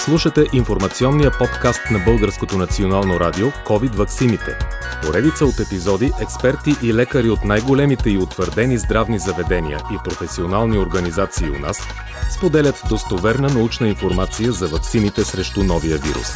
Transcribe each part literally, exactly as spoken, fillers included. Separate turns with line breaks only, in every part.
Слушате информационния подкаст на Българското национално радио COVID ваксините. Поредица от епизоди, експерти и лекари от най-големите и утвърдени здравни заведения и професионални организации у нас споделят достоверна научна информация за ваксините срещу новия вирус.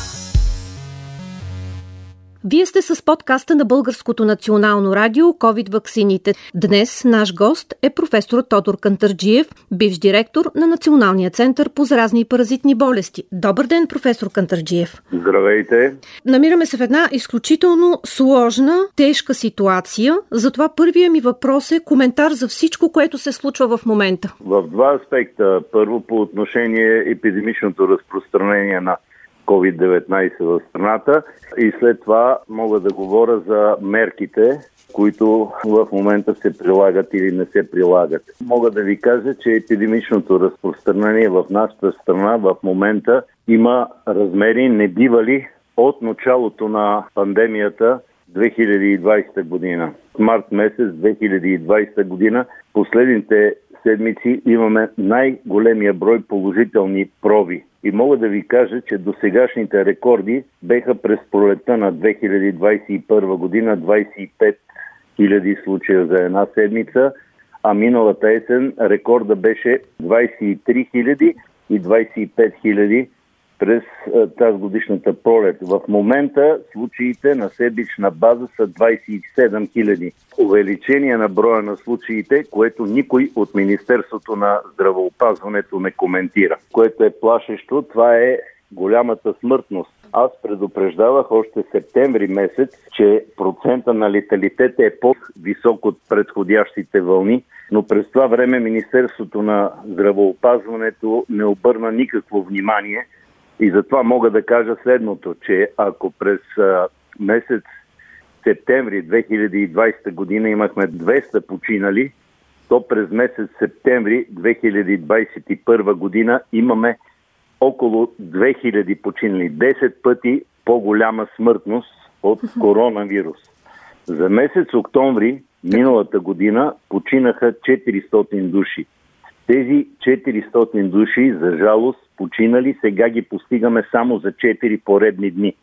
Вие сте с подкаста на Българското национално радио COVID ваксините. Днес наш гост е професор Тодор Кантарджиев, бивш директор на Националния център по заразни и паразитни болести. Добър ден, професор Кантарджиев.
Здравейте.
Намираме се в една изключително сложна, тежка ситуация. Затова първият ми въпрос е коментар за всичко, което се случва в момента.
В два аспекта. Първо, по отношение епидемичното разпространение на ковид деветнайсет в страната и след това мога да говоря за мерките, които в момента се прилагат или не се прилагат. Мога да ви кажа, че епидемичното разпространение в нашата страна в момента има размери небивали от началото на пандемията две хиляди и двадесета година. Март месец две хиляди и двадесета година, последните седмици имаме най-големия брой положителни проби. И мога да ви кажа, че досегашните рекорди беха през пролетта на две хиляди двадесет и първа година двадесет и пет хиляди случая за една седмица, а миналата есен рекорда беше двадесет и три хиляди и двадесет и пет хиляди през тази годишната пролет. В момента случаите на седмична база са двадесет и седем хиляди. Увеличение на броя на случаите, което никой от Министерството на здравеопазването не коментира. Което е плашещо, това е голямата смъртност. Аз предупреждавах още септември месец, че процента на леталитет е по-висок от предходящите вълни, но през това време Министерството на здравеопазването не обърна никакво внимание. И затова мога да кажа следното, че ако през а, месец септември две хиляди и двадесета година имахме двеста починали, то през месец септември две хиляди двадесет и първа година имаме около две хиляди починали. десет пъти по-голяма смъртност от коронавирус. За месец октомври миналата година починаха четиристотин души. Тези четиристотин души, за жалост, починали, сега ги постигаме само за четири поредни дни.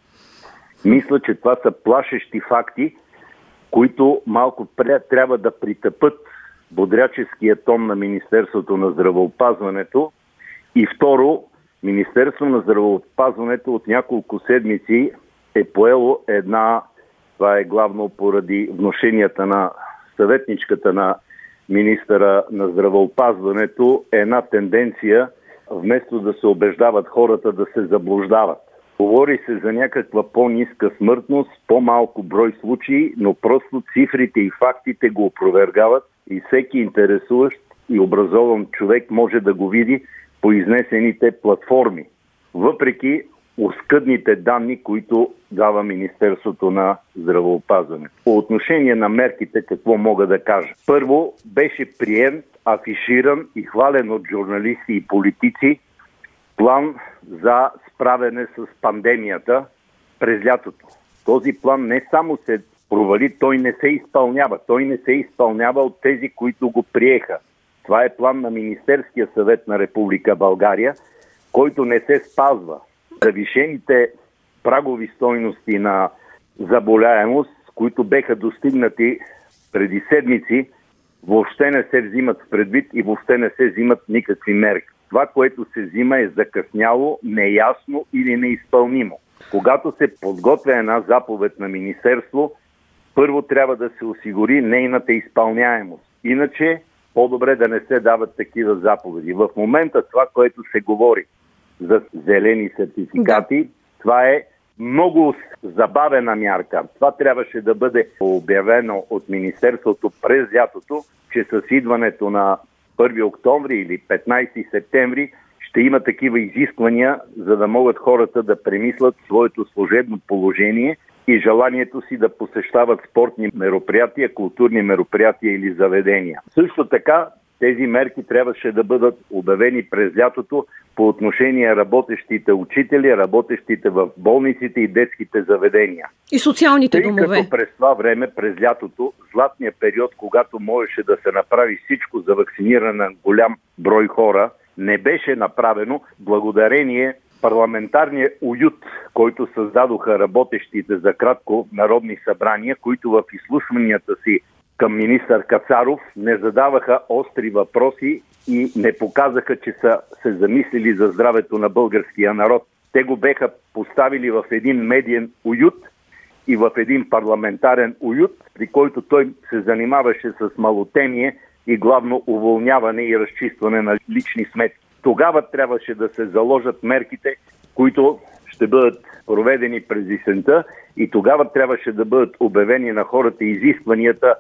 Мисля, че това са плашещи факти, които малко трябва да притъпат бодряческия тон на Министерството на здравеопазването. И второ, Министерството на здравеопазването от няколко седмици е поело една, това е главно поради внушенията на съветничката на министъра на здравеопазването, е една тенденция, вместо да се убеждават хората, да се заблуждават. Говори се за някаква по-ниска смъртност, по-малко брой случаи, но просто цифрите и фактите го опровергават и всеки интересуващ и образован човек може да го види по изнесените платформи. Въпреки оскъдните данни, които дава Министерството на здравеопазването. По отношение на мерките, какво мога да кажа? Първо, беше приет, афиширан и хвален от журналисти и политици план за справяне с пандемията през лятото. Този план не само се провали, той не се изпълнява. Той не се изпълнява от тези, които го приеха. Това е план на Министерския съвет на Република България, който не се спазва. Завишените прагови стойности на заболяемост, които беха достигнати преди седмици, въобще не се взимат в предвид и въобще не се взимат никакви мерки. Това, което се взима, е закъсняло, неясно или неизпълнимо. Когато се подготвя една заповед на министерство, първо трябва да се осигури нейната изпълняемост. Иначе по-добре да не се дават такива заповеди. В момента това, което се говори за зелени сертификати, да. Това е много забавена мярка. Това трябваше да бъде обявено от Министерството през лятото, че с идването на първи октомври или петнайсети септември ще има такива изисквания, за да могат хората да премислят своето служебно положение и желанието си да посещават спортни мероприятия, културни мероприятия или заведения. Също така, тези мерки трябваше да бъдат обявени през лятото по отношение работещите учители, работещите в болниците и детските заведения.
И социалните
Тъй
домове.
Като през това време, през лятото, златният период, когато можеше да се направи всичко за вакциниране на голям брой хора, не беше направено благодарение парламентарния уют, който създадоха работещите за кратко народни събрания, които в изслушванията си към министър Кацаров не задаваха остри въпроси и не показаха, че са се замислили за здравето на българския народ. Те го беха поставили в един медиен уют и в един парламентарен уют, при който той се занимаваше с малотемие и главно уволняване и разчистване на лични сметки. Тогава трябваше да се заложат мерките, които ще бъдат проведени през есента, и тогава трябваше да бъдат обявени на хората изискванията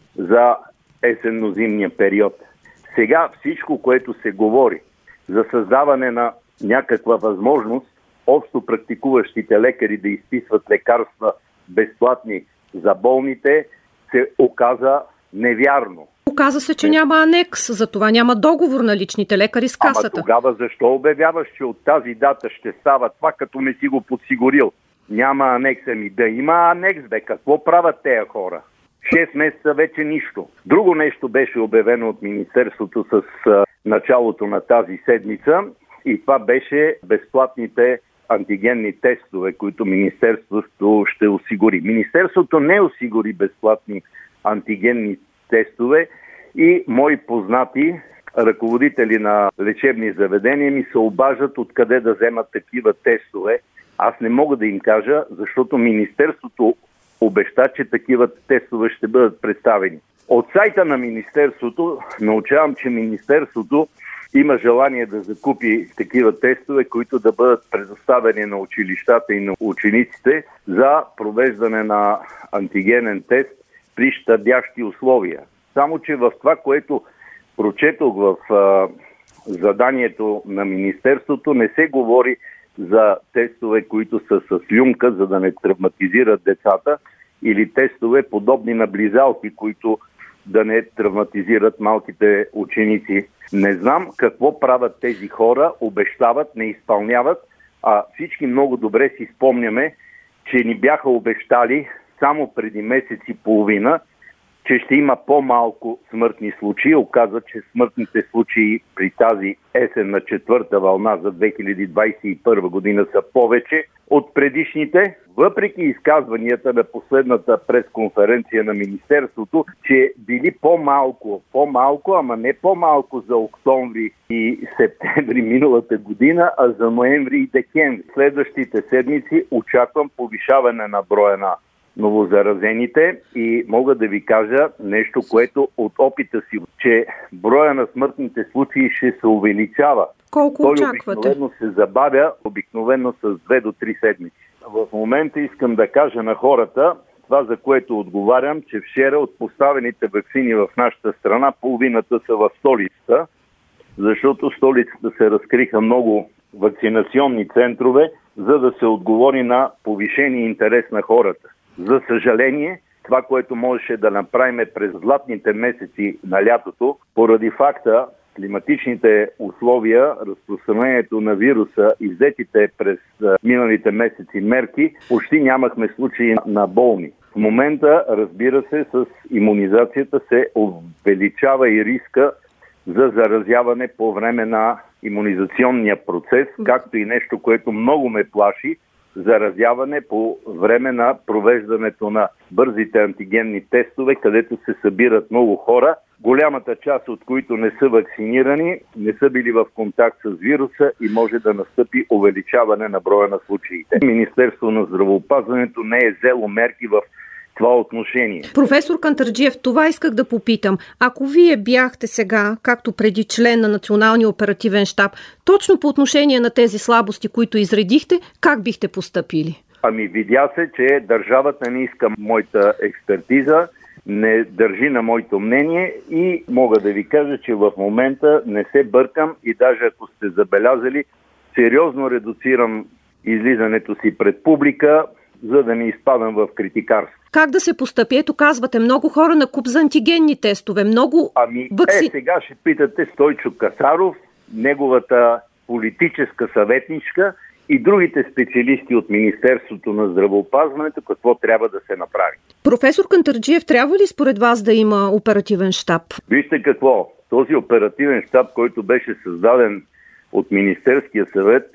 за есенно-зимния период. Сега всичко, което се говори за създаване на някаква възможност общо практикуващите лекари да изписват лекарства безплатни за болните, се оказа невярно.
Оказа се, че няма анекс, затова няма договор на личните лекари с касата.
Ама тогава защо обявяваш, че от тази дата ще става това, като не си го подсигурил? Няма анекс, ами да има анекс, бе. Какво правят тези хора? Шест месеца вече нищо. Друго нещо беше обявено от Министерството с а, началото на тази седмица, и това беше безплатните антигенни тестове, които Министерството ще осигури. Министерството не осигури безплатни антигенни тестове и мои познати ръководители на лечебни заведения ми се обаждат откъде да вземат такива тестове. Аз не мога да им кажа, защото Министерството обеща, че такива тестове ще бъдат представени. От сайта на Министерството научавам, че Министерството има желание да закупи такива тестове, които да бъдат предоставени на училищата и на учениците за провеждане на антигенен тест при щадящи условия. Само че в това, което прочетох в а, заданието на Министерството, не се говори за тестове, които са с люнка, за да не травматизират децата, или тестове подобни на близалки, които да не травматизират малките ученици. Не знам какво правят тези хора, обещават, не изпълняват, а всички много добре си спомняме, че ни бяха обещали само преди месец и половина, че ще има по-малко смъртни случаи. Оказва, че смъртните случаи при тази есен на четвърта вълна за две хиляди двадесет и първа година са повече от предишните, въпреки изказванията на последната пресконференция на Министерството, че били по-малко, по-малко, ама не по-малко за октомври и септември миналата година, а за ноември и декември. Следващите седмици очаквам повишаване на броя на новозаразените и мога да ви кажа нещо, което от опита си, че броя на смъртните случаи ще се увеличава.
Колко
Той
очаквате?
обикновено се забавя, обикновено с две до три седмици. В момента искам да кажа на хората това, за което отговарям, че вчера от поставените ваксини в нашата страна, половината са в столицата, защото в столицата се разкриха много вакцинационни центрове, за да се отговори на повишения интерес на хората. За съжаление, това, което можеше да направим през златните месеци на лятото, поради факта климатичните условия, разпространението на вируса и взетите през миналите месеци мерки, почти нямахме случаи на болни. В момента, разбира се, с имунизацията се увеличава и риска за заразяване по време на имунизационния процес, както и нещо, което много ме плаши, заразяване по време на провеждането на бързите антигенни тестове, където се събират много хора, голямата част от които не са вакцинирани, не са били в контакт с вируса и може да настъпи увеличаване на броя на случаите. Министерството на здравеопазването не е взело мерки в това отношение.
Професор Кантарджиев, това исках да попитам. Ако вие бяхте сега, както преди, член на Националния оперативен щаб, точно по отношение на тези слабости, които изредихте, как бихте постъпили?
Ами видя се, че държавата не иска моята експертиза, не държи на моето мнение и мога да ви кажа, че в момента не се бъркам и даже ако сте забелязали, сериозно редуцирам излизането си пред публика, за да не изпадам в критикарство.
Как да се постъпи? Ето казвате, много хора на куп за антигенни тестове, много
Ами,
вакци...
е, сега ще питате Стойчо Кацаров, неговата политическа съветничка и другите специалисти от Министерството на здравеопазването, какво трябва да се направи.
Професор Кантарджиев, трябва ли според вас да има оперативен щаб?
Вижте какво, този оперативен щаб, който беше създаден от Министерския съвет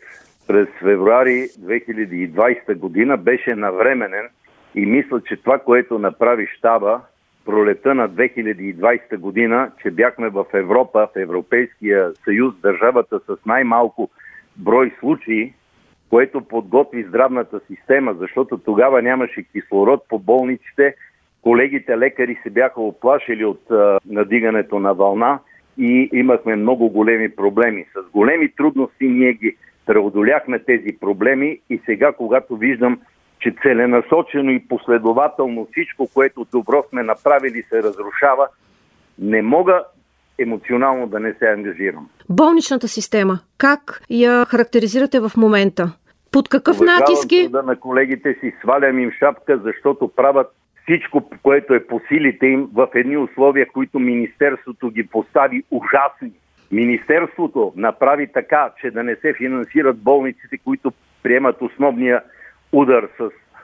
през февруари две хиляди и двадесета година беше навременен и мисля, че това, което направи щаба пролета на две хиляди и двадесета година, че бяхме в Европа, в Европейския съюз, държавата с най-малко брой случаи, което подготви здравната система, защото тогава нямаше кислород по болниците, колегите лекари се бяха оплашили от а, надигането на вълна и имахме много големи проблеми. С големи трудности ние ги преодоляхме тези проблеми и сега, когато виждам, че целенасочено и последователно всичко, което добро сме направили, се разрушава, не мога емоционално да не се ангажирам.
Болничната система, как я характеризирате в момента? Под какъв натиск е?
Да, на колегите си свалям им шапка, защото правят всичко, което е по силите им в едни условия, които Министерството ги постави ужасни. Министерството направи така, че да не се финансират болниците, които приемат основния удар с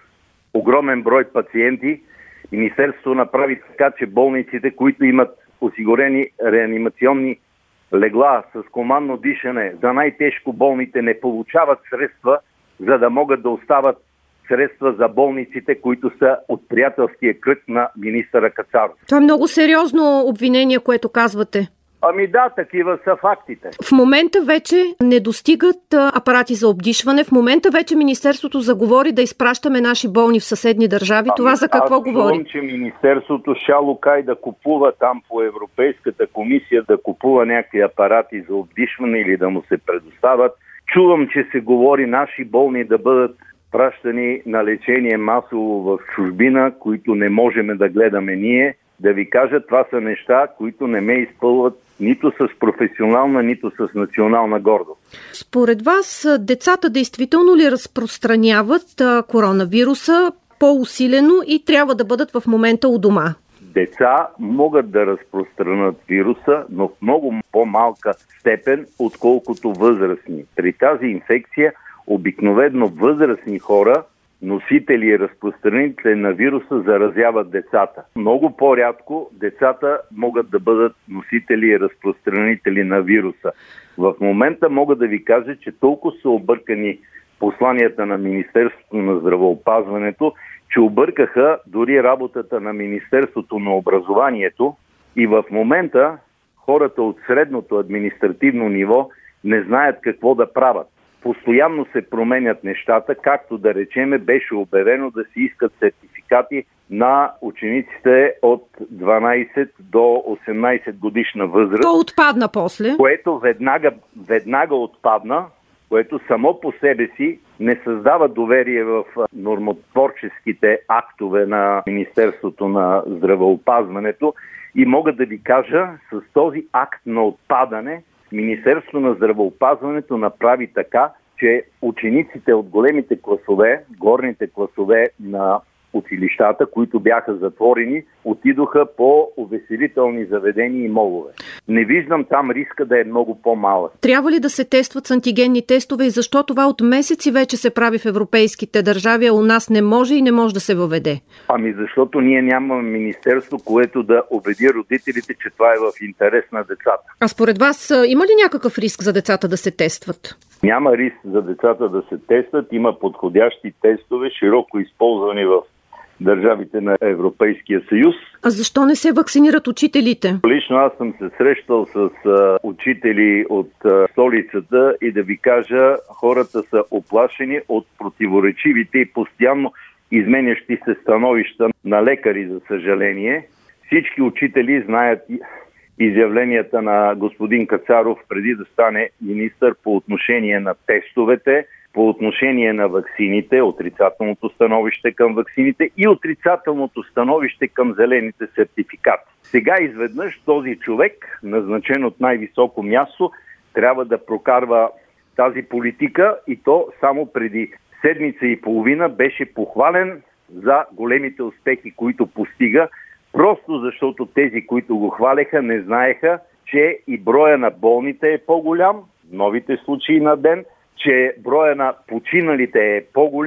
огромен брой пациенти. Министерството направи така, че болниците, които имат осигурени реанимационни легла с командно дишане за най-тежко болните, не получават средства, за да могат да остават средства за болниците, които са от приятелския кръг на министъра Кацаров.
Това е много сериозно обвинение, което казвате.
Ами да, такива са фактите.
В момента вече не достигат апарати за обдишване. В момента вече Министерството заговори да изпращаме наши болни в съседни държави.
Ами,
Това за какво
аз
говори?
Чувам, че Министерството шалукай да купува там по Европейската комисия, да купува някакви апарати за обдишване или да му се предоставят. Чувам, че се говори наши болни да бъдат пращани на лечение масово в чужбина, които не можем да гледаме ние. Да ви кажа, това са неща, които не ме изпълват нито с професионална, нито с национална гордост.
Според вас, децата действително ли разпространяват а, коронавируса по-усилено и трябва да бъдат в момента у дома?
Деца могат да разпространят вируса, но в много по-малка степен, отколкото възрастни. При тази инфекция обикновено възрастни хора, носители и разпространители на вируса, заразяват децата. Много по-рядко децата могат да бъдат носители и разпространители на вируса. В момента мога да ви кажа, че толкова са объркани посланията на Министерството на здравеопазването, че объркаха дори работата на Министерството на образованието и в момента хората от средното административно ниво не знаят какво да правят. Постоянно се променят нещата, както да речеме беше обявено да се искат сертификати на учениците от дванадесет до осемнадесет годишна възраст.
То отпадна после.
Което веднага, веднага отпадна, което само по себе си не създава доверие в нормотворческите актове на Министерството на здравеопазването. И мога да ви кажа, с този акт на отпадане Министерството на здравеопазването направи така, че учениците от големите класове, горните класове на училищата, които бяха затворени, отидоха по увеселителни заведения и молове. Не виждам там риска да е много по-малък.
Трябва ли да се тестват с антигенни тестове и защо това от месеци вече се прави в европейските държави, а у нас не може и не може да се въведе?
Ами защото ние нямаме министерство, което да убеди родителите, че това е в интерес на децата.
А според вас има ли някакъв риск за децата да се тестват?
Няма риск за децата да се тестват. Има подходящи тестове, широко използвани в държавите на Европейския съюз.
А защо не се вакцинират учителите?
Лично аз съм се срещал с а, учители от а, столицата и да ви кажа, хората са оплашени от противоречивите и постоянно изменящи се становища на лекари, за съжаление. Всички учители знаят изявленията на господин Кацаров преди да стане министър по отношение на тестовете, по отношение на ваксините, отрицателното становище към ваксините и отрицателното становище към зелените сертификати. Сега изведнъж този човек, назначен от най-високо място, трябва да прокарва тази политика и то само преди седмица и половина беше похвален за големите успехи, които постига, просто защото тези, които го хвалеха, не знаеха, че и броя на болните е по-голям, новите случаи на ден, че броя на починалите е по-голям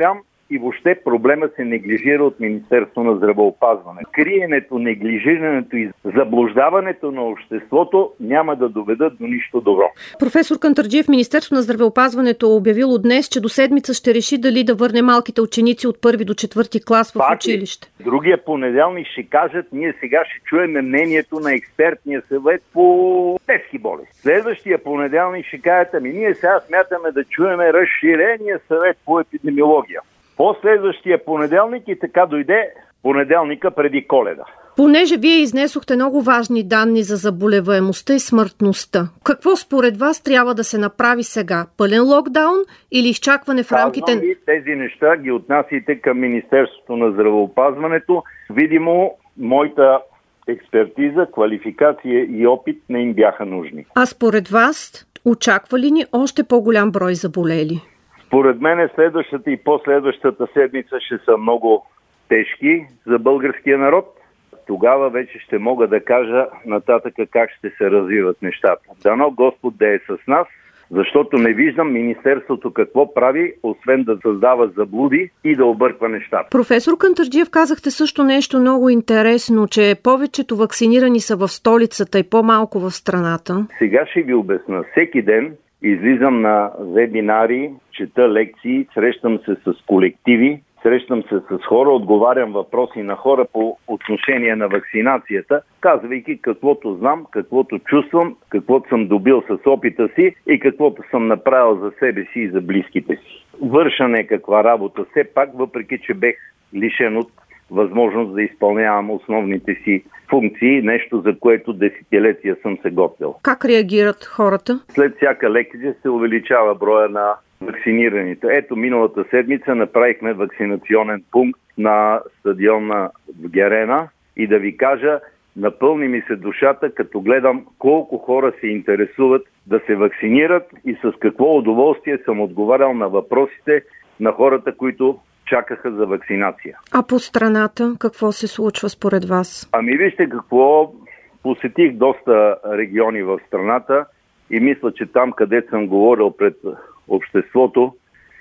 и въобще проблема се неглижира от Министерство на здравеопазване. Криенето, неглижирането и заблуждаването на обществото няма да доведат до нищо добро.
Професор Кантарджиев, Министерство на здравеопазването е обявило днес, че до седмица ще реши дали да върне малките ученици от първи до четвърти клас в
Пак
училище.
Е. Другия понеделник ще кажат, ние сега ще чуем мнението на експертния съвет по детски болести. Следващия понеделник ще кажат, ами ние сега смятаме да чуем разширения съвет по епидемиология. Последващия понеделник и така дойде понеделника преди Коледа.
Понеже вие изнесохте много важни данни за заболеваемостта и смъртността, какво според вас трябва да се направи сега? Пълен локдаун или изчакване в рамките...
Казвам ви, тези неща ги отнасяйте към Министерството на здравеопазването. Видимо, моята експертиза, квалификация и опит не им бяха нужни.
А според вас, очаква ли ни още по-голям брой заболели?
Според мен следващата и последващата седмица ще са много тежки за българския народ. Тогава вече ще мога да кажа нататъка как ще се развиват нещата. Дано Господ да е с нас, защото не виждам Министерството какво прави, освен да създава заблуди и да обърква нещата.
Професор Кантарджиев, казахте също нещо много интересно, че повечето вакцинирани са в столицата и по-малко в страната.
Сега ще ви обясна. Всеки ден излизам на вебинари, чета лекции, срещам се с колективи, срещам се с хора, отговарям въпроси на хора по отношение на вакцинацията, казвайки каквото знам, каквото чувствам, каквото съм добил с опита си и каквото съм направил за себе си и за близките си. Върша някаква работа все пак, въпреки че бех лишен от възможност да изпълнявам основните си функции, нещо за което десетилетия съм се готвил.
Как реагират хората?
След всяка лекция се увеличава броя на вакцинираните. Ето, миналата седмица направихме вакцинационен пункт на стадиона в Герена и да ви кажа, напълни ми се душата, като гледам колко хора се интересуват да се вакцинират и с какво удоволствие съм отговарял на въпросите на хората, които чакаха за вакцинация.
А по страната какво се случва според вас?
Ами вижте какво, посетих доста региони в страната и мисля, че там, където съм говорил пред обществото,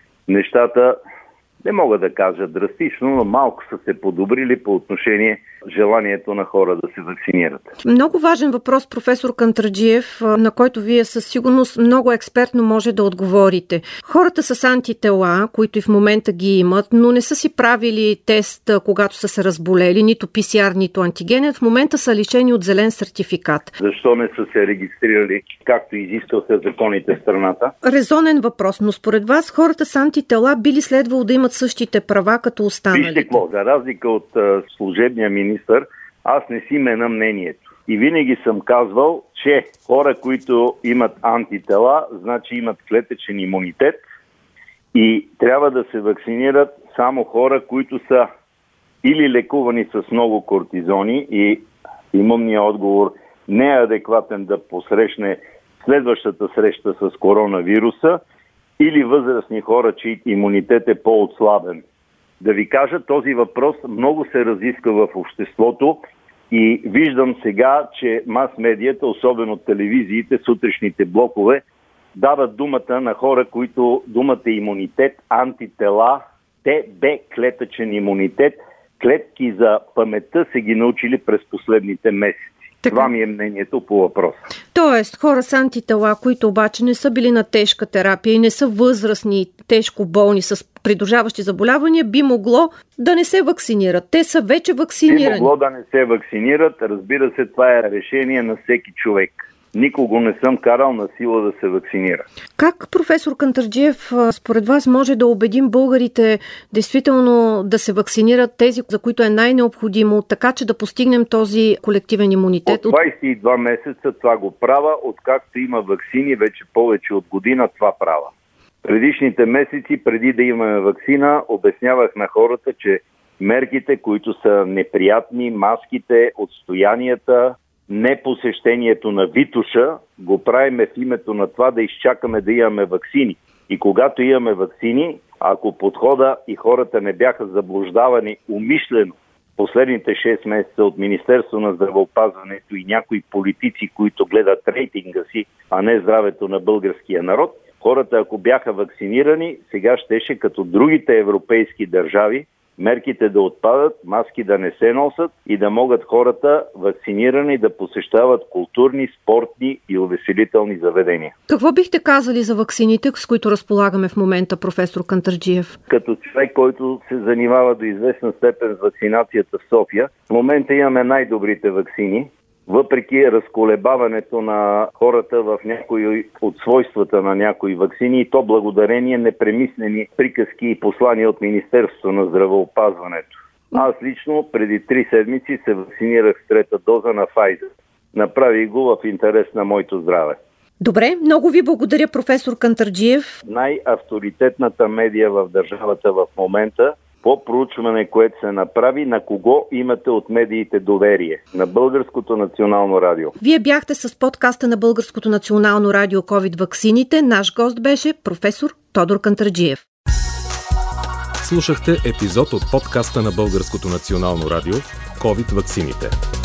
нещата, не мога да кажа драстично, но малко са се подобрили по отношение желанието на хора да се вакцинират.
Много важен въпрос, професор Кантарджиев, на който вие със сигурност много експертно може да отговорите. Хората с антитела, които и в момента ги имат, но не са си правили тест, когато са се разболели, нито пи си ар, нито антигенен, в момента са лишени от зелен сертификат.
Защо не са се регистрирали, както изискваха законите в страната?
Резонен въпрос, но според вас хората с антитела би ли следвало да имат същите права като останалите?
Вижте какво, за разлика от а, служебния министър, аз не си мена мнението. И винаги съм казвал, че хора, които имат антитела, значи имат клетъчен имунитет и трябва да се вакцинират само хора, които са или лекувани с много кортизони и имунният отговор не е адекватен да посрещне следващата среща с коронавируса, или възрастни хора, чието имунитет е по-отслабен. Да ви кажа, този въпрос много се разисква в обществото и виждам сега, че мас-медията, особено телевизиите, сутрешните блокове, дават думата на хора, които думата имунитет, антитела, Т Б клетъчен имунитет, клетки за паметта се ги научили през последните месеци. Така. Това ми е мнението по въпроса.
Тоест, хора с антитела, които обаче не са били на тежка терапия и не са възрастни, тежко болни с придружаващи заболявания, би могло да не се вакцинират. Те са вече вакцинирани.
Би могло да не се вакцинират. Разбира се, това е решение на всеки човек. Никого не съм карал на сила да се вакцинира.
Как, професор Кантарджиев, според вас може да убедим българите действително да се вакцинират тези, за които е най-необходимо, така че да постигнем този колективен имунитет?
От двадесет и два месеца това го правя, откакто има ваксини, вече повече от година това правя. Предишните месеци, преди да имаме ваксина, обяснявах на хората, че мерките, които са неприятни, маските, отстоянията, не посещението на Витоша, го правиме в името на това да изчакаме да имаме ваксини. И когато имаме ваксини, ако подхода и хората не бяха заблуждавани умишлено последните шест месеца от Министерство на здравеопазването и някои политици, които гледат рейтинга си, а не здравето на българския народ, Хората, ако бяха вакцинирани, сега щеше като другите европейски държави мерките да отпадат, маски да не се носят и да могат хората вакцинирани да посещават културни, спортни и увеселителни заведения.
Какво бихте казали за ваксините, с които разполагаме в момента, професор Кантарджиев?
Като човек, който се занимава до известна степен с вакцинацията в София, в момента имаме най-добрите ваксини. Въпреки разколебаването на хората в някои от свойствата на някои ваксини, и то благодарение непремислени приказки и послания от Министерството на здравеопазването. Аз лично преди три седмици се вакцинирах с трета доза на Pfizer. Направих го в интерес на моето здраве.
Добре, много ви благодаря, професор Кантарджиев.
Най-авторитетната медия в държавата в момента, по проучване, което се направи, на кого имате от медиите доверие? На Българското национално радио.
Вие бяхте с подкаста на Българското национално радио COVID ваксините. Наш гост беше професор Тодор Кантарджиев.
Слушахте епизод от подкаста на Българското национално радио COVID ваксините.